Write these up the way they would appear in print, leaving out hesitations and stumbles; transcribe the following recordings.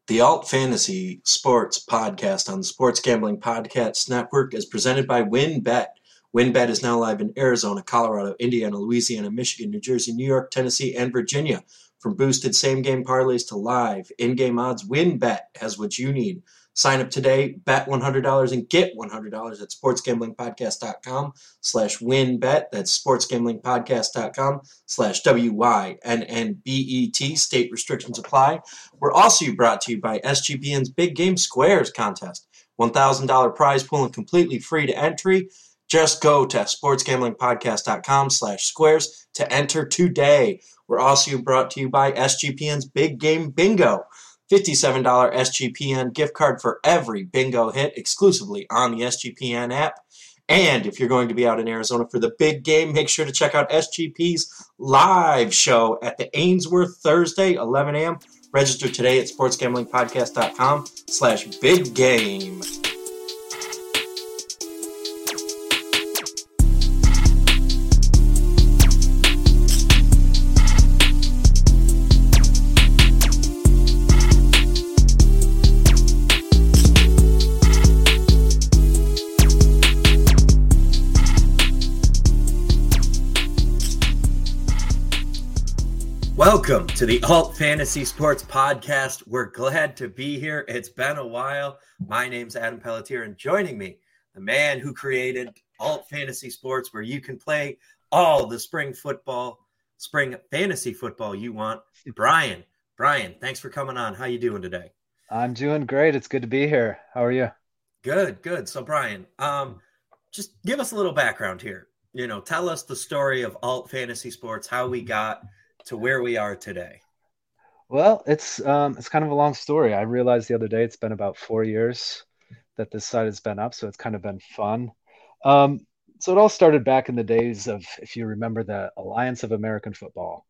The Alt Fantasy Sports Podcast on the Sports Gambling Podcast Network is presented by WynnBET. WynnBET is now live in Arizona, Colorado, Indiana, Louisiana, Michigan, New Jersey, New York, Tennessee, and Virginia. From boosted same-game parlays to live in-game odds, WynnBET has what you need. Sign up today, bet $100 and get $100 at sportsgamblingpodcast.com/wynnbet. That's sportsgamblingpodcast.com/WYNNBET. State restrictions apply. We're also brought to you by SGPN's Big Game Squares contest. $1,000 prize pool and completely free to entry. Just go to sportsgamblingpodcast.com/squares to enter today. We're also brought to you by SGPN's Big Game Bingo. $57 SGPN gift card for every bingo hit exclusively on the SGPN app. And if you're going to be out in Arizona for the big game, make sure to check out SGP's live show at the Ainsworth Thursday, 11 a.m. Register today at sportsgamblingpodcast.com/big game. Welcome to the Alt Fantasy Sports Podcast. We're glad to be here. It's been a while. My name's Adam Pelletier, and joining me, the man who created Alt Fantasy Sports, where you can play all the spring fantasy football you want, Brian. Brian, thanks for coming on. How you doing today? I'm doing great. It's good to be here. How are you? Good. So, Brian, just give us a little background here. Tell us the story of Alt Fantasy Sports, how we got to where we are today. Well, it's kind of a long story. I realized the other day it's been about 4 years that this site has been up, so it's kind of been fun. So it all started back in the days of, if you remember, the Alliance of American Football,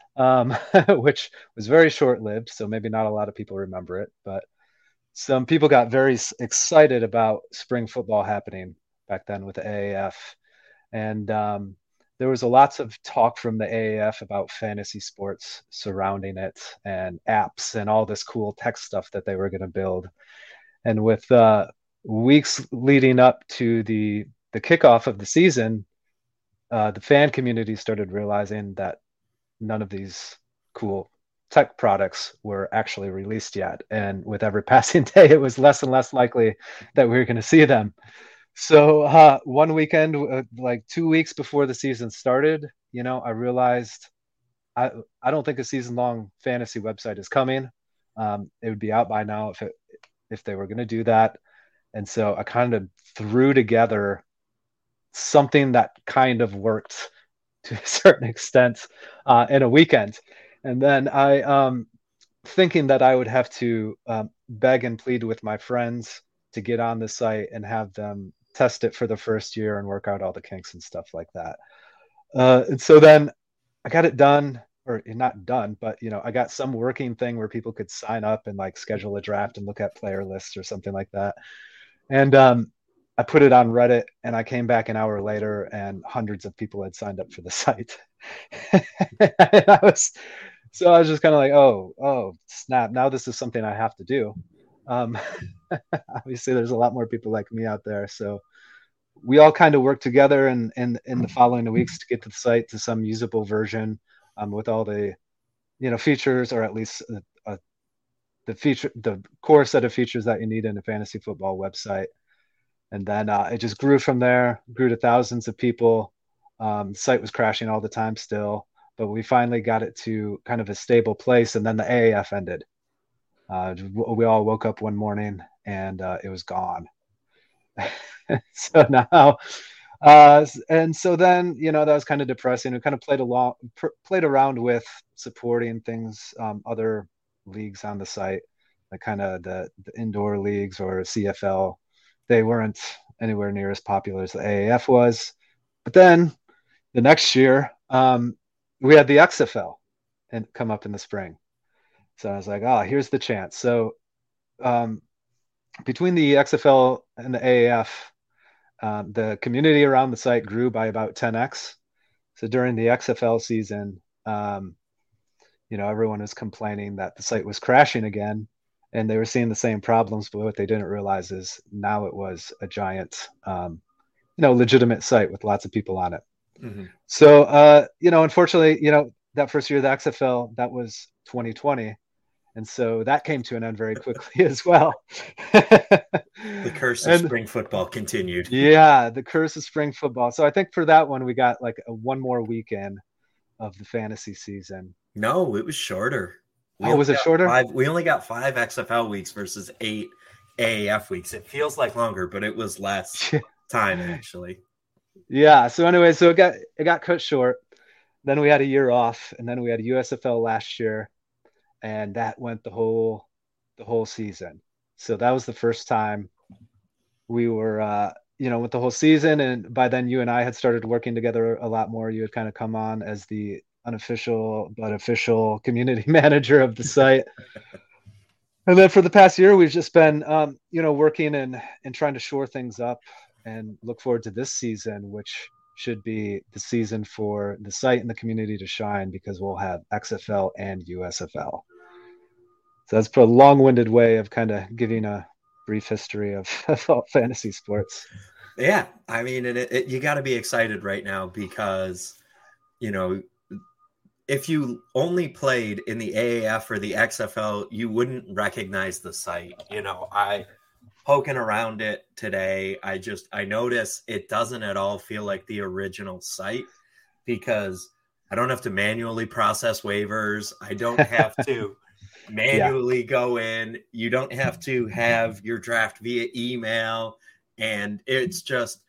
which was very short-lived, so maybe not a lot of people remember it, but some people got very excited about spring football happening back then with the AAF. And there was lots of talk from the AAF about fantasy sports surrounding it and apps and all this cool tech stuff that they were going to build. And with weeks leading up to the kickoff of the season, the fan community started realizing that none of these cool tech products were actually released yet. And with every passing day, it was less and less likely that we were going to see them. So one weekend, like 2 weeks before the season started, I realized I don't think a season-long fantasy website is coming. It would be out by now if they were going to do that. And so I kind of threw together something that kind of worked to a certain extent in a weekend. And then I, thinking that I would have to beg and plead with my friends to get on the site and have them test it for the first year and work out all the kinks and stuff like that. And so then I got it done, or not done, but I got some working thing where people could sign up and like schedule a draft and look at player lists or something like that. And I put it on Reddit, and I came back an hour later and hundreds of people had signed up for the site. I was just kind of like, oh, snap. Now this is something I have to do. Obviously there's a lot more people like me out there. So we all kind of worked together in the following weeks to get to the site to some usable version with all the, features, or at least the core set of features that you need in a fantasy football website. And then it just grew from there, grew to thousands of people. The site was crashing all the time still, but we finally got it to kind of a stable place. And then the AAF ended. We all woke up one morning and it was gone. So now, and so then, that was kind of depressing. We kind of played around with supporting things, other leagues on the site, like kind of the indoor leagues or CFL. They weren't anywhere near as popular as the AAF was. But then the next year, we had the XFL and come up in the spring. So I was like, here's the chance. So between the XFL and the AAF, the community around the site grew by about 10x. So during the XFL season, everyone was complaining that the site was crashing again. and they were seeing the same problems, but what they didn't realize is now it was a giant, legitimate site with lots of people on it. Mm-hmm. So, unfortunately, that first year of the XFL, that was 2020. And so that came to an end very quickly as well. The curse of spring football continued. Yeah, the curse of spring football. So I think for that one, we got like one more weekend of the fantasy season. No, it was shorter. Was it shorter? We only got 5 XFL weeks versus 8 AAF weeks. It feels like longer, but it was less time actually. Yeah. So anyway, so it got cut short. Then we had a year off, and then we had a USFL last year, and that went the whole season. So that was the first time we were, with the whole season. And by then, you and I had started working together a lot more. You had kind of come on as the unofficial but official community manager of the site. And then for the past year, we've just been, working and trying to shore things up and look forward to this season, which should be the season for the site and the community to shine, because we'll have XFL and USFL. So that's a long-winded way of kind of giving a brief history of fantasy sports. Yeah, I mean, you got to be excited right now because, if you only played in the AAF or the XFL, you wouldn't recognize the site. I poking around it today, I notice it doesn't at all feel like the original site, because I don't have to manually process waivers. I don't have to manually go in. You don't have to have your draft via email. And it's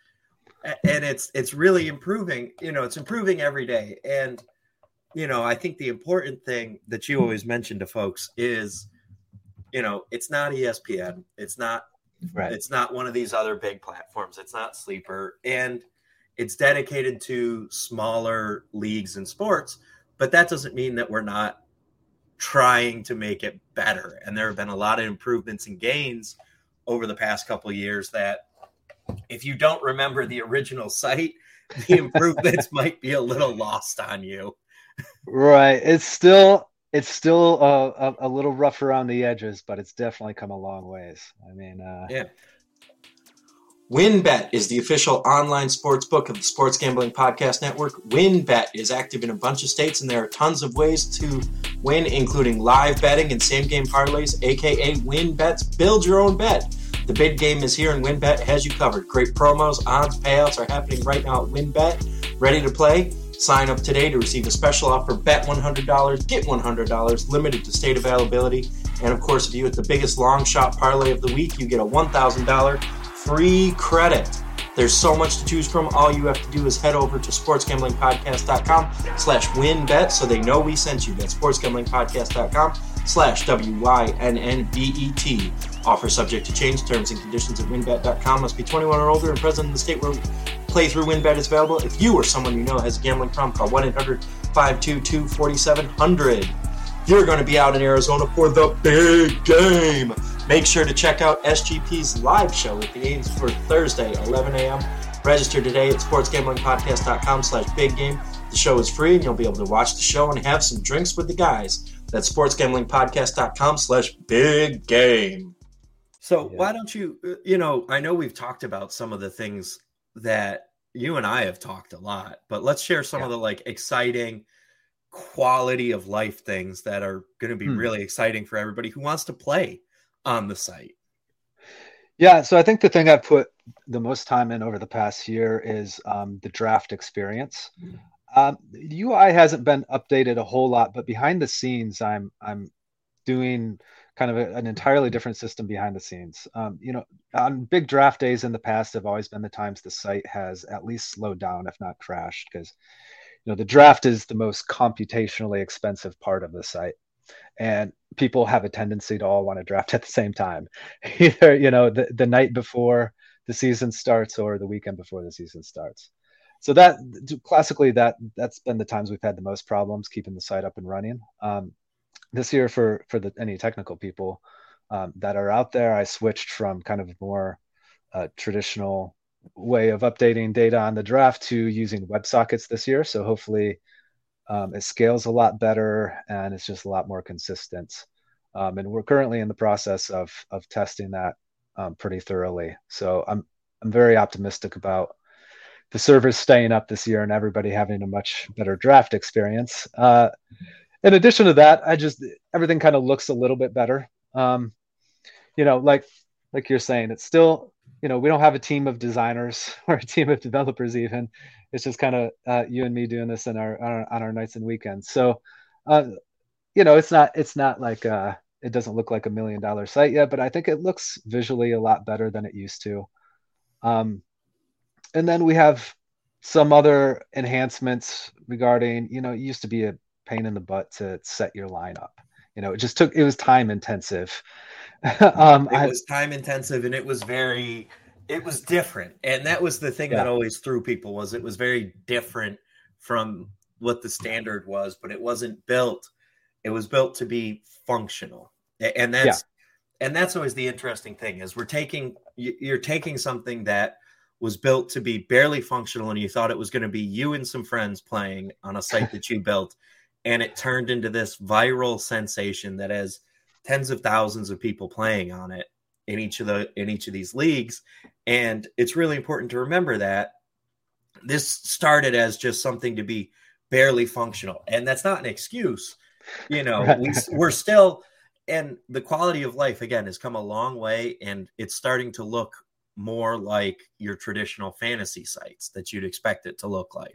really improving. It's improving every day. And, I think the important thing that you always mention to folks is, it's not ESPN. It's not one of these other big platforms. It's not Sleeper. And it's dedicated to smaller leagues and sports. But that doesn't mean that we're not trying to make it better. And there have been a lot of improvements and gains over the past couple of years that, if you don't remember the original site, the improvements might be a little lost on you. Right. It's still a little rough around the edges, but it's definitely come a long ways. I mean, yeah. WynnBET is the official online sports book of the Sports Gambling Podcast Network. WynnBET is active in a bunch of states, and there are tons of ways to win, including live betting and same-game parlays, aka WynnBET's Build Your Own Bet. The big game is here, and WynnBET has you covered. Great promos, odds, payouts are happening right now at WynnBET. Ready to play? Sign up today to receive a special offer. Bet $100, get $100, limited to state availability. And of course, if you hit the biggest long shot parlay of the week, you get a $1,000 free credit. There's so much to choose from. All you have to do is head over to sportsgamblingpodcast.com/WynnBET so they know we sent you. That's sportsgamblingpodcast.com/WYNNBET. Offer subject to change. Terms and conditions at WynnBET.com. Must be 21 or older and present in the state where playthrough WynnBET is available. If you or someone you know has a gambling problem, call 1-800-522-4700. You're going to be out in Arizona for the big game. Make sure to check out SGP's live show with the A's for Thursday, 11 a.m. Register today at sportsgamblingpodcast.com/big game. The show is free, and you'll be able to watch the show and have some drinks with the guys. That's sportsgamblingpodcast.com/big game. So why don't you, I know we've talked about some of the things that you and I have talked a lot, but let's share some of the exciting quality of life things that are going to be really exciting for everybody who wants to play on the site. Yeah. So I think the thing I've put the most time in over the past year is the draft experience. The UI hasn't been updated a whole lot, but behind the scenes, I'm doing kind of an entirely different system behind the scenes. On big draft days in the past have always been the times the site has at least slowed down, if not crashed, because the draft is the most computationally expensive part of the site, and people have a tendency to all want to draft at the same time, either the night before the season starts or the weekend before the season starts. So that classically that's been the times we've had the most problems keeping the site up and running. This year, for any technical people that are out there, I switched from kind of more traditional way of updating data on the draft to using WebSockets this year. So hopefully it scales a lot better and it's just a lot more consistent. And we're currently in the process of testing that pretty thoroughly. So I'm very optimistic about the servers staying up this year and everybody having a much better draft experience. In addition to that, everything kind of looks a little bit better. You know, like you're saying, it's still, you know, we don't have a team of designers or a team of developers even. It's just kind of you and me doing this on our nights and weekends. So, you know, it's not like it doesn't look like $1 million site yet, but I think it looks visually a lot better than it used to. Um, and then we have some other enhancements regarding, you know, it used to be a pain in the butt to set your lineup. You know, it was time intensive. It was time intensive, and it was different. And that was the thing that always threw people, was it was very different from what the standard was, but it wasn't built. It was built to be functional. And that's always the interesting thing, is you're taking something that was built to be barely functional, and you thought it was going to be you and some friends playing on a site that you built, and it turned into this viral sensation that has tens of thousands of people playing on it in each of these leagues. And it's really important to remember that this started as just something to be barely functional, and that's not an excuse. You know, we're still, and the quality of life again has come a long way, and it's starting to look more like your traditional fantasy sites that you'd expect it to look like.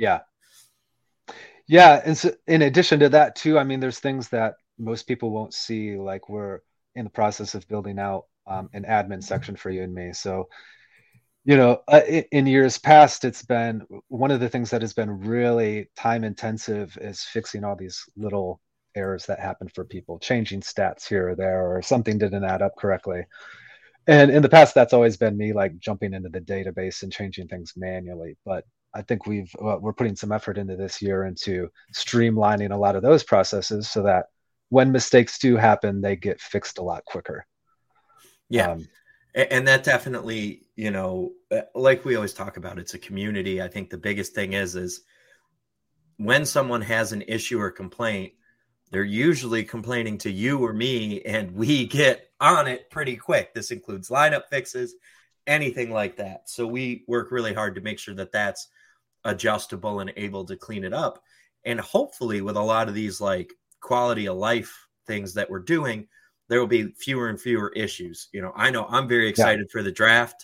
Yeah. And so in addition to that too, I mean, there's things that most people won't see, like we're in the process of building out an admin section for you and me. So, you know, in years past, it's been one of the things that has been really time intensive is fixing all these little errors that happen for people, changing stats here or there, or something didn't add up correctly. And in the past, that's always been me like jumping into the database and changing things manually. But I think we're putting some effort into this year into streamlining a lot of those processes so that when mistakes do happen, they get fixed a lot quicker. Yeah. And that definitely, you know, like we always talk about, it's a community. I think the biggest thing is when someone has an issue or complaint, they're usually complaining to you or me, and we get on it pretty quick. This includes lineup fixes, anything like that. So we work really hard to make sure that that's adjustable and able to clean it up. And hopefully with a lot of these like quality of life things that we're doing, there will be fewer and fewer issues. You know I'm very excited for the draft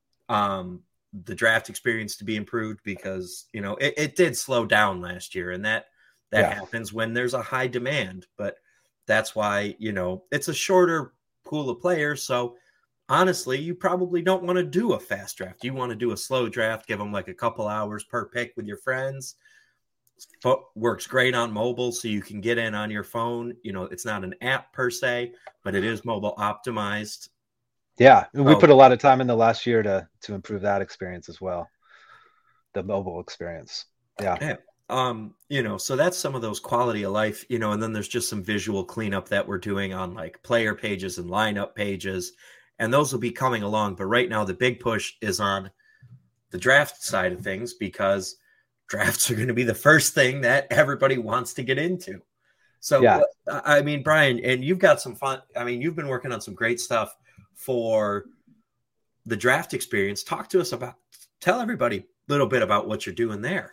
experience to be improved, because, you know, it did slow down last year, and that happens when there's a high demand. But that's why, you know, it's a shorter pool of players. So honestly, you probably don't want to do a fast draft. You want to do a slow draft, give them like a couple hours per pick with your friends. Works great on mobile, so you can get in on your phone. You know, it's not an app per se, but it is mobile optimized. Yeah, we put a lot of time in the last year to improve that experience as well, the mobile experience. Yeah. You know, so that's some of those quality of life, you know, and then there's just some visual cleanup that we're doing on like player pages and lineup pages, and those will be coming along. But right now, the big push is on the draft side of things, because drafts are going to be the first thing that everybody wants to get into. So, I mean, Brian, and you've got some fun. I mean, you've been working on some great stuff for the draft experience. Tell everybody a little bit about what you're doing there.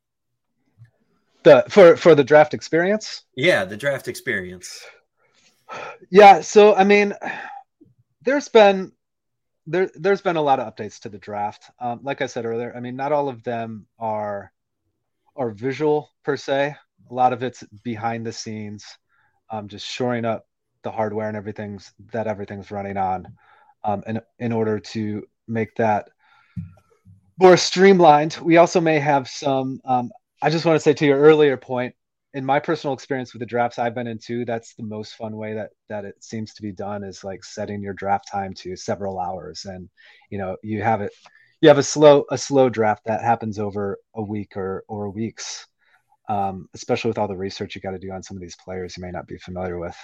For the draft experience? Yeah, the draft experience. Yeah, so I mean, there's been a lot of updates to the draft. Like I said earlier, I mean, not all of them are visual per se. A lot of it's behind the scenes, just shoring up the hardware and everything's running on, and in order to make that more streamlined. We also may have some. I just want to say, to your earlier point, in my personal experience with the drafts I've been into, that's the most fun way that it seems to be done, is like setting your draft time to several hours, and you know you have a slow draft that happens over a week or weeks, especially with all the research you got to do on some of these players you may not be familiar with.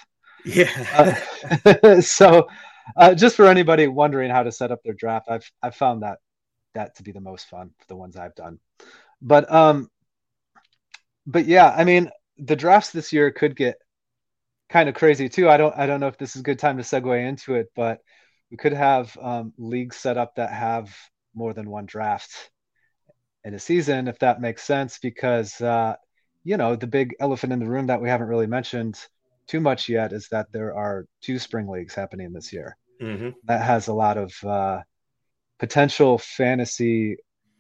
Yeah. So just for anybody wondering how to set up their draft, I've found that to be the most fun for the ones I've done. But yeah, I mean, the drafts this year could get kind of crazy too. I don't know if this is a good time to segue into it, but we could have leagues set up that have more than one draft in a season, if that makes sense, because the big elephant in the room that we haven't really mentioned too much yet is that there are two spring leagues happening this year. Mm-hmm. That has a lot of potential fantasy,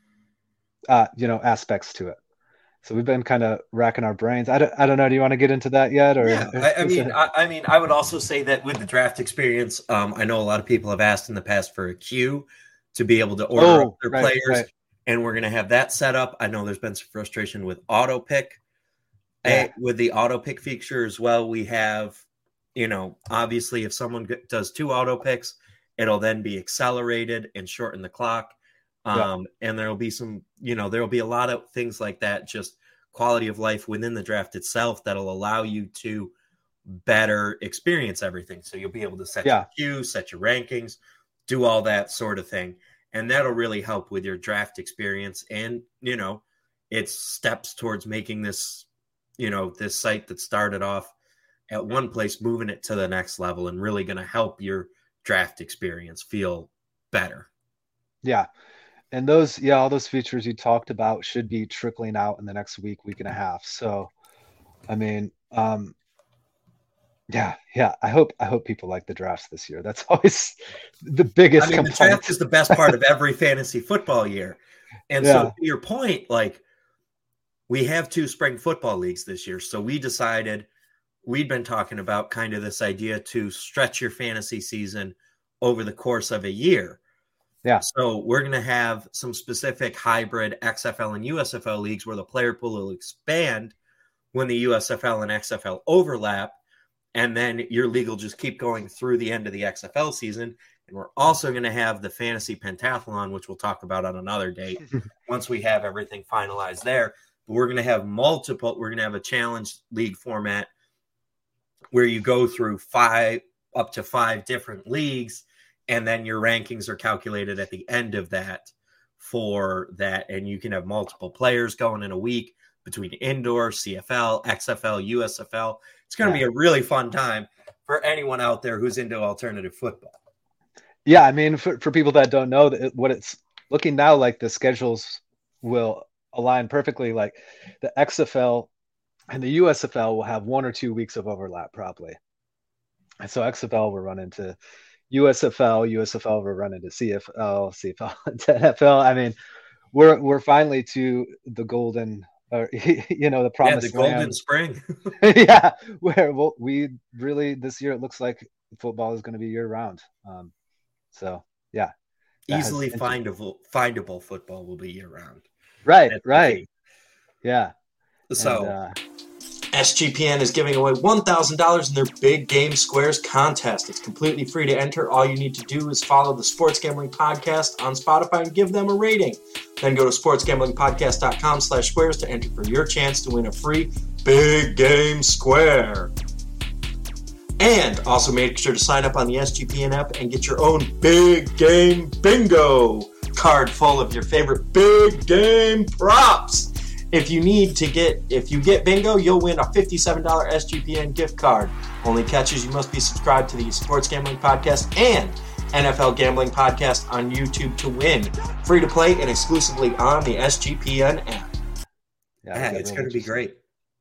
aspects to it. So we've been kind of racking our brains. I don't know. Do you want to get into that yet? Or Yeah, I would also say that with the draft experience, I know a lot of people have asked in the past for a queue to be able to order up their players, right. And we're going to have that set up. I know there's been some frustration with auto pick, with the auto pick feature as well. We have, obviously, if someone does 2 auto picks, it'll then be accelerated and shorten the clock. And there'll be some, there'll be a lot of things like that, just quality of life within the draft itself that'll allow you to better experience everything. So you'll be able to set your queue, set your rankings, do all that sort of thing. And that'll really help with your draft experience. And, it's steps towards making this, this site that started off at one place, moving it to the next level and really going to help your draft experience feel better. Yeah. And all those features you talked about should be trickling out in the next week and a half. So, I mean, yeah. I hope people like the drafts this year. That's always the biggest complaint. The draft is the best part of every fantasy football year. And so to your point, like, we have 2 spring football leagues this year. So we decided, we'd been talking about kind of this idea to stretch your fantasy season over the course of a year. Yeah. So we're going to have some specific hybrid XFL and USFL leagues where the player pool will expand when the USFL and XFL overlap. And then your league will just keep going through the end of the XFL season. And we're also going to have the fantasy pentathlon, which we'll talk about on another date once we have everything finalized there. But we're going to have we're going to have a challenge league format where you go through up to 5 different leagues. And then your rankings are calculated at the end of that for that. And you can have multiple players going in a week between indoor, CFL, XFL, USFL. It's going to be a really fun time for anyone out there who's into alternative football. Yeah, I mean, for people that don't know, what it's looking now like, the schedules will align perfectly. Like the XFL and the USFL will have 1 or 2 weeks of overlap probably. And so XFL will run into USFL will run into CFL into NFL. I mean, we're finally to the golden, the promised the golden spring. Yeah, where we really, this year it looks like football is going to be year round. So yeah, easily findable football will be year round. Right. Yeah. So SGPN is giving away $1,000 in their Big Game Squares contest. It's completely free to enter. All you need to do is follow the Sports Gambling Podcast on Spotify and give them a rating. Then go to sportsgamblingpodcast.com/squares to enter for your chance to win a free Big Game Square. And also make sure to sign up on the SGPN app and get your own Big Game Bingo card full of your favorite big game props. If you get bingo, you'll win a $57 SGPN gift card. Only catches, you must be subscribed to the Sports Gambling Podcast and NFL Gambling Podcast on YouTube to win. Free to play and exclusively on the SGPN app. Yeah, it's going to be great.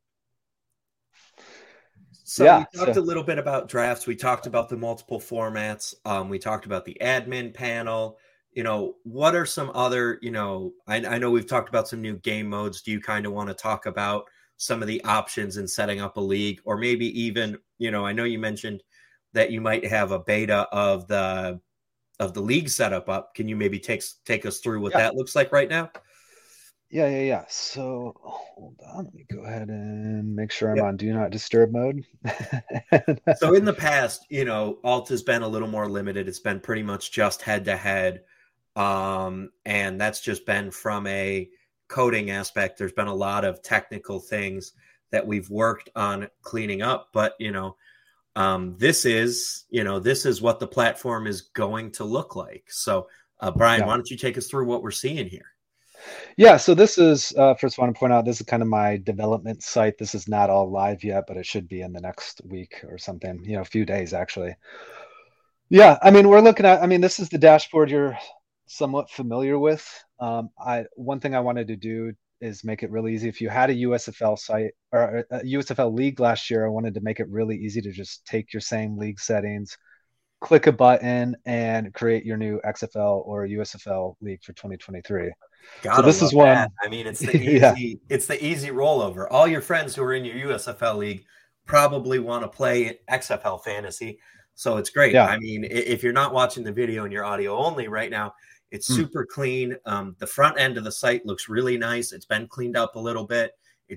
So we talked a little bit about drafts. We talked about the multiple formats. We talked about the admin panel. What are some other, I know we've talked about some new game modes. Do you kind of want to talk about some of the options in setting up a league, or maybe even, I know you mentioned that you might have a beta of the league setup up. Can you maybe take us through what that looks like right now? Yeah. So hold on, let me go ahead and make sure I'm on Do Not Disturb mode. So in the past, Alt has been a little more limited. It's been pretty much just head to head. And that's just been from a coding aspect. There's been a lot of technical things that we've worked on cleaning up, but this is what the platform is going to look like. So Brian, why don't you take us through what we're seeing here? Yeah, so this is first I want to point out this is kind of my development site. This is not all live yet, but it should be in the next week or something, a few days actually. Yeah, I mean, we're looking at, I mean, this is the dashboard you're somewhat familiar with. One thing I wanted to do is make it really easy. If you had a USFL site or a USFL league last year, I wanted to make it really easy to just take your same league settings, click a button, and create your new XFL or USFL league for 2023. So Gotta this is love that. one, I mean, yeah, it's the easy rollover. All your friends who are in your USFL league probably want to play XFL fantasy. So it's great. yeah. I mean, if you're not watching the video and you're audio only right now, it's Mm. super clean. The front end of the site looks really nice. It's been cleaned up a little bit.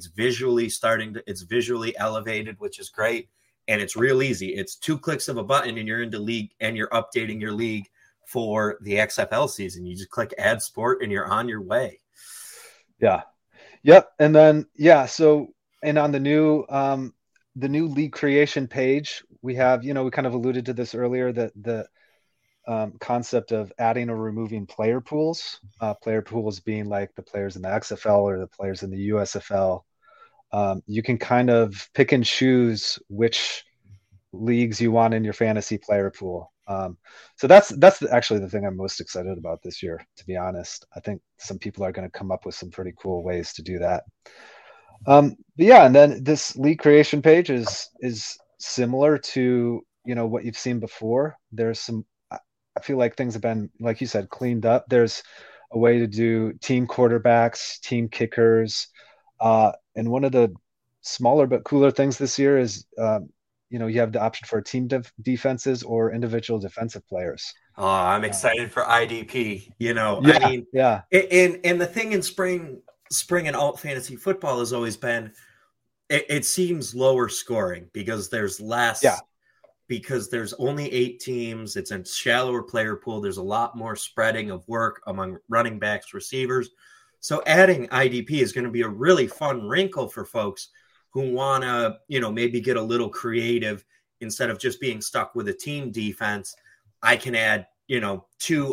It's visually elevated, which is great. And it's real easy. It's 2 clicks of a button and you're into league and you're updating your league for the XFL season. You just click add sport and you're on your way. Yeah. Yep. And then so and on the new league creation page, we have, we kind of alluded to this earlier, that the concept of adding or removing player pools being like the players in the XFL or the players in the USFL. You can kind of pick and choose which leagues you want in your fantasy player pool. So that's actually the thing I'm most excited about this year, to be honest. I think some people are going to come up with some pretty cool ways to do that. But yeah, and then this league creation page is similar to what you've seen before. There's some, I feel like things have been, like you said, cleaned up. There's a way to do team quarterbacks, team kickers, and one of the smaller but cooler things this year is you have the option for team defenses or individual defensive players. Oh, I'm excited for IDP. I Yeah, mean, yeah, and the thing in spring and alt fantasy football has always been, it seems lower scoring because there's less. yeah, Because there's only 8 teams. It's a shallower player pool. There's a lot more spreading of work among running backs, receivers. So adding IDP is going to be a really fun wrinkle for folks who want to, maybe get a little creative. Instead of just being stuck with a team defense, I can add, 2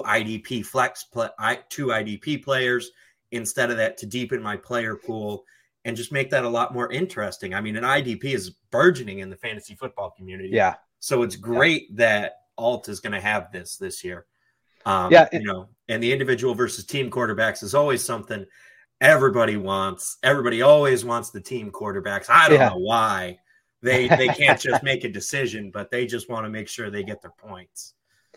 IDP players instead of that to deepen my player pool and just make that a lot more interesting. I mean, an IDP is burgeoning in the fantasy football community. yeah. So it's great that Alt is going to have this year. Yeah, And the individual versus team quarterbacks is always something everybody wants. Everybody always wants the team quarterbacks. I don't know why. They can't just make a decision, but they just want to make sure they get their points.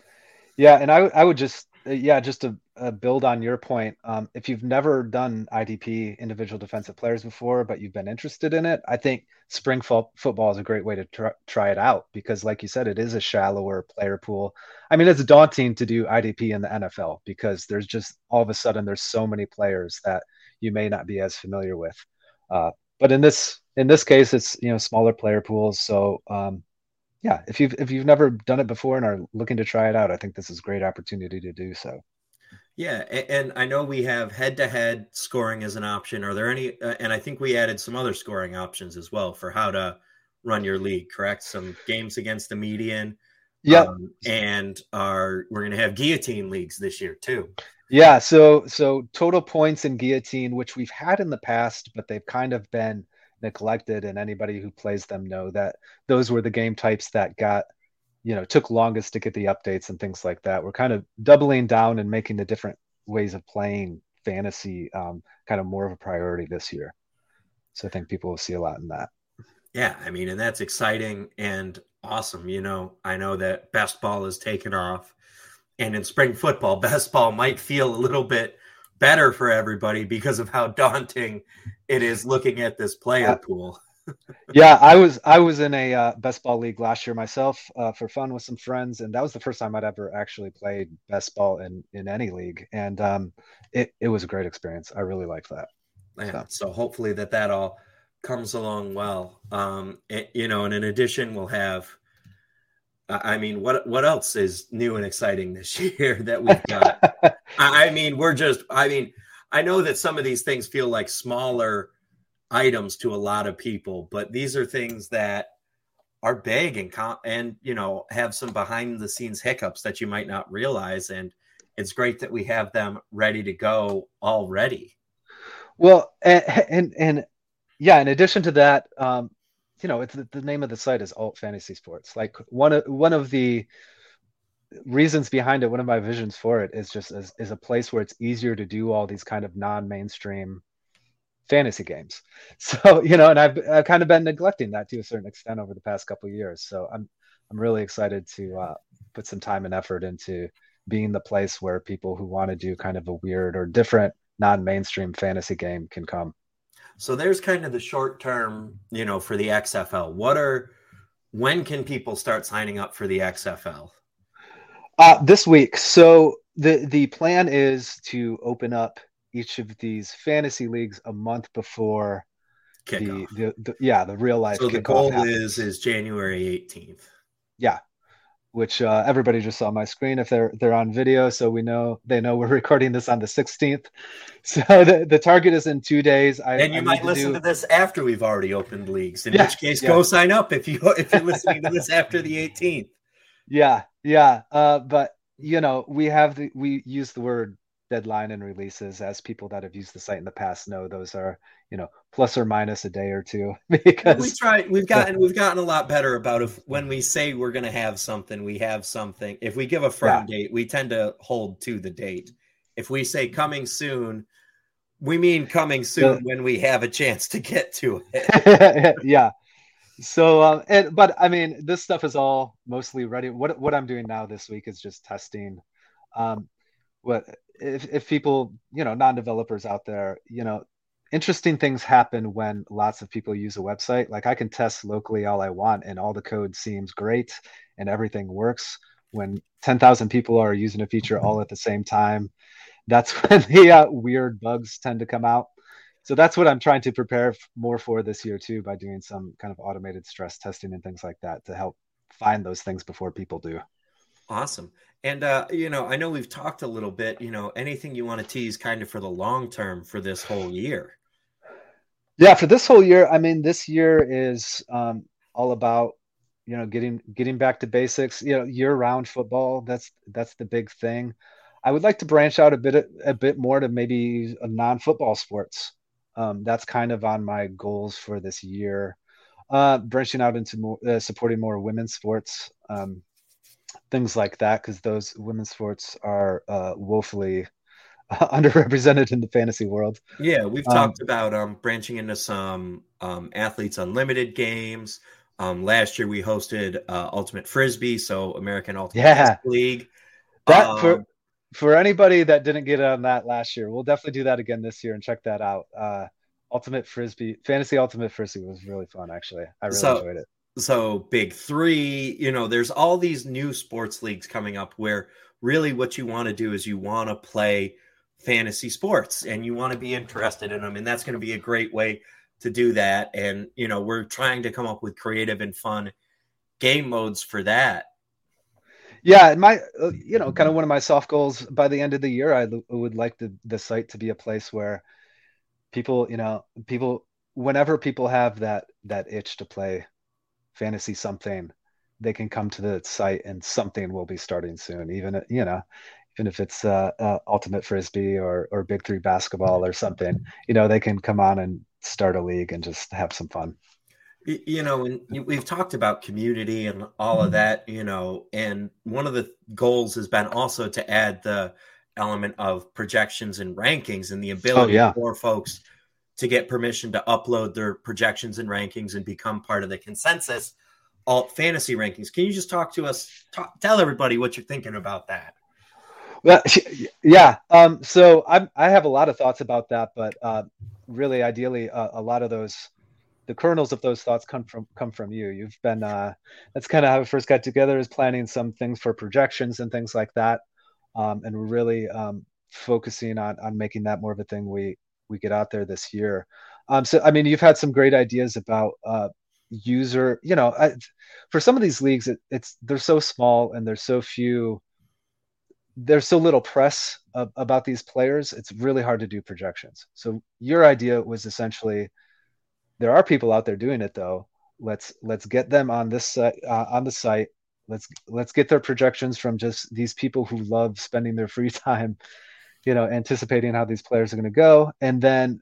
Yeah, and I would just to build on your point. If you've never done IDP, individual defensive players, before, but you've been interested in it, I think spring football is a great way to try it out because, like you said, it is a shallower player pool. I mean, it's daunting to do IDP in the NFL because there's just all of a sudden there's so many players that you may not be as familiar with. But in this case, it's smaller player pools, so yeah, if you've never done it before and are looking to try it out, I think this is a great opportunity to do so. Yeah, and I know we have head-to-head scoring as an option. Are there any? And I think we added some other scoring options as well for how to run your league. Correct? Some games against the median. Yeah, and we're going to have guillotine leagues this year too. Yeah, so total points in guillotine, which we've had in the past, but they've kind of been neglected, and anybody who plays them know that those were the game types that took longest to get the updates and things like that. We're kind of doubling down and making the different ways of playing fantasy kind of more of a priority this year. So I think people will see a lot in that. Yeah, I mean, and that's exciting and awesome. I know that best ball is taken off, and in spring football, best ball might feel a little bit better for everybody because of how daunting it is looking at this player pool. Yeah, I was in a best ball league last year myself for fun with some friends, and that was the first time I'd ever actually played best ball in any league, and it was a great experience. I really liked that. Yeah, so hopefully that all comes along well. And in addition, we'll have. I mean, what else is new and exciting this year that we've got? I know that some of these things feel like smaller items to a lot of people, but these are things that are big and have some behind the scenes hiccups that you might not realize. And it's great that we have them ready to go already. Well, and yeah, in addition to that, it's the name of the site is Alt Fantasy Sports. Like one of the reasons behind it, one of my visions for it is just is a place where it's easier to do all these kind of non-mainstream fantasy games. So, and I've kind of been neglecting that to a certain extent over the past couple of years. So I'm really excited to put some time and effort into being the place where people who want to do kind of a weird or different non-mainstream fantasy game can come. So there's kind of the short term, for the XFL. When can people start signing up for the XFL? This week. So the plan is to open up each of these fantasy leagues a month before the real life. So the goal is January 18th. Yeah, which everybody just saw my screen if they're on video, so they know we're recording this on the 16th. So the target is in 2 days. And you might listen to this after we've already opened leagues, in which case go sign up if you're listening to this after the 18th. Yeah. But we use the word deadline and releases, as people that have used the site in the past know those are, plus or minus a day or two, because we've gotten a lot better about when we say we're going to have something, we have something. If we give a firm date, we tend to hold to the date. If we say coming soon, we mean coming soon when we have a chance to get to it. Yeah. So, but I mean, this stuff is all mostly ready. What I'm doing now this week is just testing. If people, non-developers out there, interesting things happen when lots of people use a website. Like, I can test locally all I want and all the code seems great and everything works. When 10,000 people are using a feature all at the same time, that's when the weird bugs tend to come out. So that's what I'm trying to prepare more for this year too, by doing some kind of automated stress testing and things like that to help find those things before people do. Awesome. And, I know we've talked a little bit, anything you want to tease kind of for the long term for this whole year? Yeah, for this whole year, I mean, this year is all about, getting back to basics, year-round football. That's the big thing. I would like to branch out a bit more to maybe non-football sports. That's kind of on my goals for this year. Branching out into more, supporting more women's sports, things like that, because those women's sports are woefully underrepresented in the fantasy world. Yeah, we've talked about branching into some Athletes Unlimited games. Last year we hosted Ultimate Frisbee, so American Ultimate League. That for anybody that didn't get on that last year, we'll definitely do that again this year and check that out. Ultimate Frisbee, Fantasy Ultimate Frisbee was really fun, actually. I really enjoyed it. So Big Three, there's all these new sports leagues coming up where really what you want to do is you want to play fantasy sports and you want to be interested in them. And that's going to be a great way to do that. And, we're trying to come up with creative and fun game modes for that. Yeah. And my, kind of one of my soft goals by the end of the year, I would like the site to be a place where people, whenever people have that itch to play fantasy something, they can come to the site and something will be starting soon, even if it's Ultimate Frisbee or Big Three basketball or something, they can come on and start a league and just have some fun. And we've talked about community and all of that, and one of the goals has been also to add the element of projections and rankings and the ability for folks to get permission to upload their projections and rankings and become part of the consensus alt fantasy rankings. Can you just talk to us, tell everybody what you're thinking about that? Well, yeah. So I have a lot of thoughts about that, but really, ideally, a lot of the kernels of those thoughts come from you. You've been that's kind of how we first got together, is planning some things for projections and things like that, and we're really focusing on making that more of a thing we get out there this year. So I mean, you've had some great ideas about user. For some of these leagues, they're so small and there's so little press about these players. It's really hard to do projections. So your idea was essentially, there are people out there doing it though. Let's get them on this on the site. let's get their projections from just these people who love spending their free time, anticipating how these players are going to go. And then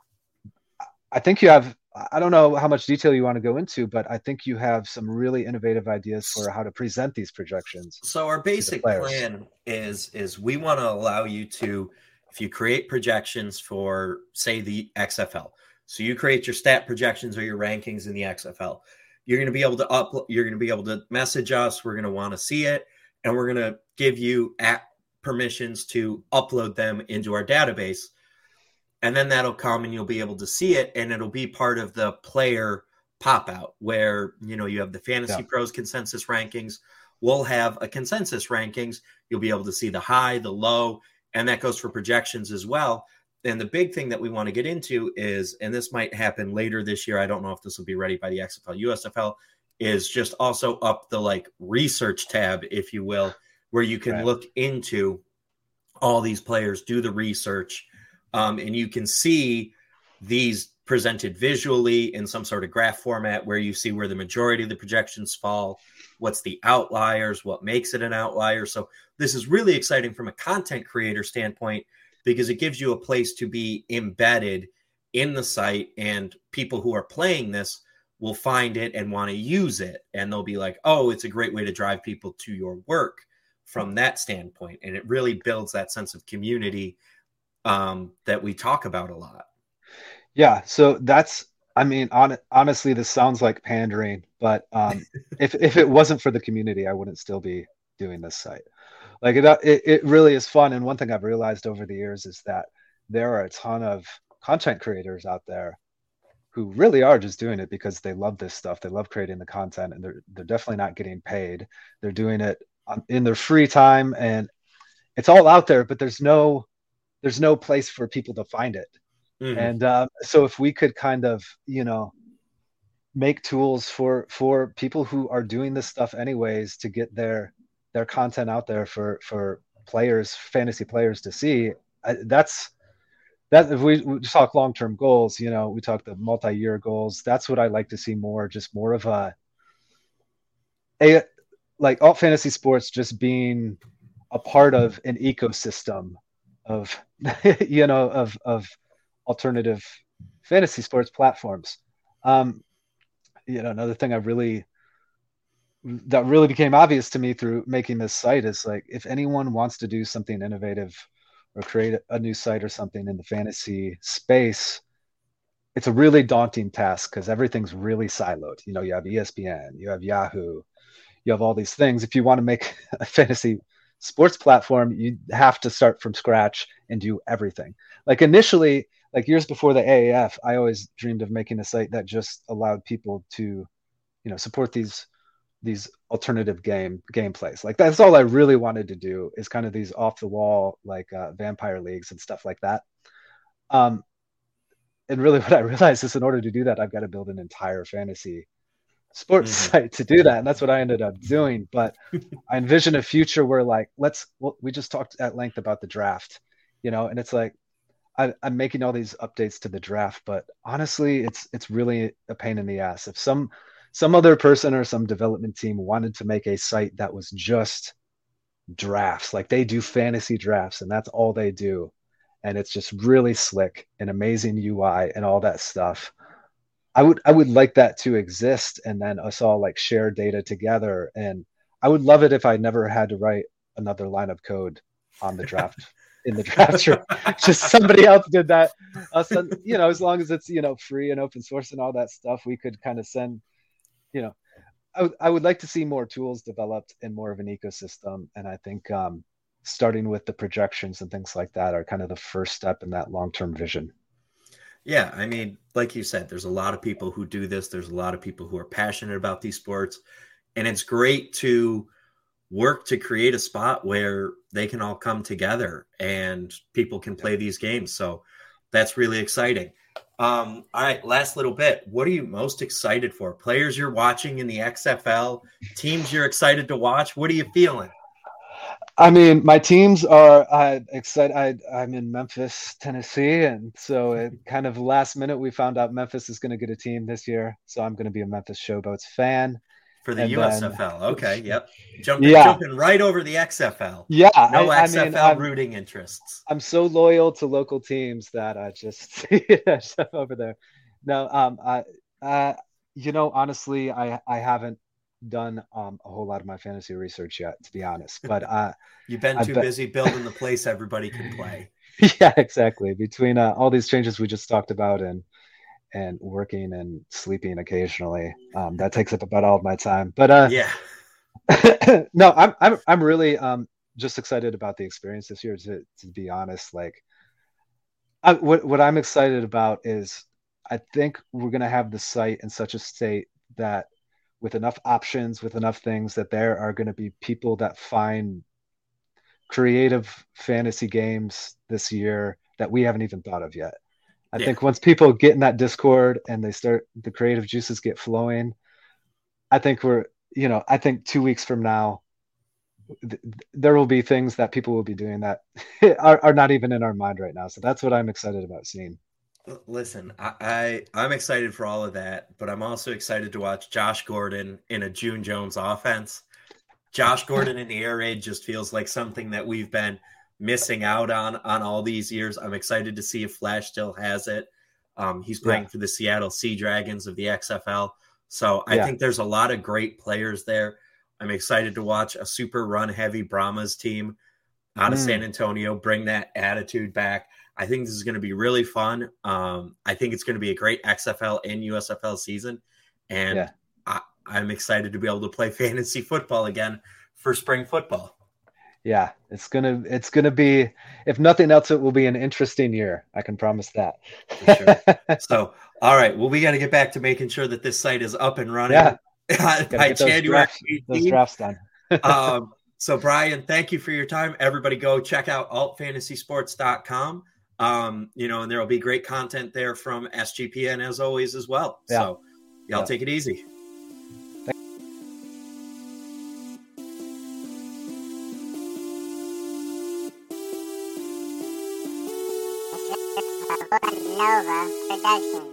I think you have, I don't know how much detail you want to go into, but I think you have some really innovative ideas for how to present these projections. So our basic plan is we want to allow you to, if you create projections for, say, the XFL, so you create your stat projections or your rankings in the XFL, you're going to be able to you're going to be able to message us. We're going to want to see it, and we're going to give you permissions to upload them into our database. And then that'll come and you'll be able to see it, and it'll be part of the player pop out where, you have the Fantasy Pros consensus rankings. We'll have a consensus rankings. You'll be able to see the high, the low, and that goes for projections as well. And the big thing that we want to get into is, and this might happen later this year, I don't know if this will be ready by the XFL, USFL, is just also up the research tab, if you will, where you can look into all these players, do the research, and you can see these presented visually in some sort of graph format where you see where the majority of the projections fall, what's the outliers, what makes it an outlier. So this is really exciting from a content creator standpoint because it gives you a place to be embedded in the site, and people who are playing this will find it and want to use it. And they'll be like, oh, it's a great way to drive people to your work from that standpoint. And it really builds that sense of community that we talk about a lot. Yeah. So that's, honestly, this sounds like pandering, but if it wasn't for the community, I wouldn't still be doing this site. It really is fun. And one thing I've realized over the years is that there are a ton of content creators out there who really are just doing it because they love this stuff. They love creating the content, and they're definitely not getting paid. They're doing it in their free time, and it's all out there, but there's no place for people to find it. Mm-hmm. And so if we could kind of, make tools for people who are doing this stuff anyways to get their content out there for players, fantasy players to see, that's if we talk long-term goals, we talk the multi-year goals. That's what I like to see more, just more of a like alt fantasy sports just being a part of an ecosystem of of alternative fantasy sports platforms. Another thing that really became obvious to me through making this site is if anyone wants to do something innovative or create a new site or something in the fantasy space, it's a really daunting task because everything's really siloed. You have ESPN, you have Yahoo, you have all these things. If you want to make a fantasy sports platform, you have to start from scratch and do everything. Initially, years before the AAF, I always dreamed of making a site that just allowed people to, support these alternative gameplays. That's all I really wanted to do, is kind of these off the wall, vampire leagues and stuff like that. And really what I realized is in order to do that, I've got to build an entire fantasy sports site to do that. And that's what I ended up doing. But I envision a future where we just talked at length about the draft, and it's I'm making all these updates to the draft, but honestly, it's really a pain in the ass. If some other person or some development team wanted to make a site that was just drafts, they do fantasy drafts and that's all they do, and it's just really slick and amazing UI and all that stuff, I would like that to exist, and then us all share data together. And I would love it if I never had to write another line of code on the draft in the draft room. Just somebody else did that. As long as it's free and open source and all that stuff, we could kind of send. I would like to see more tools developed and more of an ecosystem. And I think starting with the projections and things like that are kind of the first step in that long-term vision. Yeah, like you said, there's a lot of people who do this. There's a lot of people who are passionate about these sports. And it's great to work to create a spot where they can all come together and people can play these games. So that's really exciting. All right, last little bit. What are you most excited for? Players you're watching in the XFL, teams you're excited to watch? What are you feeling? My teams are excited. I'm in Memphis, Tennessee. And so it kind of last minute, we found out Memphis is going to get a team this year. So I'm going to be a Memphis Showboats fan. For the And USFL. Okay. Yep. Yeah. Jumping right over the XFL. Yeah. No I XFL mean, rooting interests. I'm so loyal to local teams that I just stuff over there. No, honestly, I haven't done a whole lot of my fantasy research yet, to be honest. But You've been I too bet, busy building the place everybody can play. yeah, exactly. Between all these changes we just talked about and working and sleeping occasionally, that takes up about all of my time. But Yeah. no, I'm really just excited about the experience this year. To be honest, like what I'm excited about is I think we're gonna have the site in such a state that with enough options, with enough things, that there are going to be people that find creative fantasy games this year that we haven't even thought of yet. I think once people get in that Discord and they start, the creative juices get flowing, I think I think 2 weeks from now, there will be things that people will be doing that are not even in our mind right now. So that's what I'm excited about seeing. Listen, I'm excited for all of that, but I'm also excited to watch Josh Gordon in a June Jones offense. Josh Gordon in the air raid just feels like something that we've been missing out on all these years. I'm excited to see if Flash still has it. He's playing for the Seattle Sea Dragons of the XFL. So I think there's a lot of great players there. I'm excited to watch a super run heavy Brahmas team out of San Antonio bring that attitude back. I think this is going to be really fun. I think it's going to be a great XFL and USFL season. And I'm excited to be able to play fantasy football again for spring football. Yeah, it's gonna be, if nothing else, it will be an interesting year. I can promise that. For sure. So, all right. Well, we got to get back to making sure that this site is up and running by January. Those drafts done. So, Brian, thank you for your time. Everybody go check out altfantasysports.com. And there will be great content there from SGPN as always as well. Yeah. So y'all take it easy. Nova Production.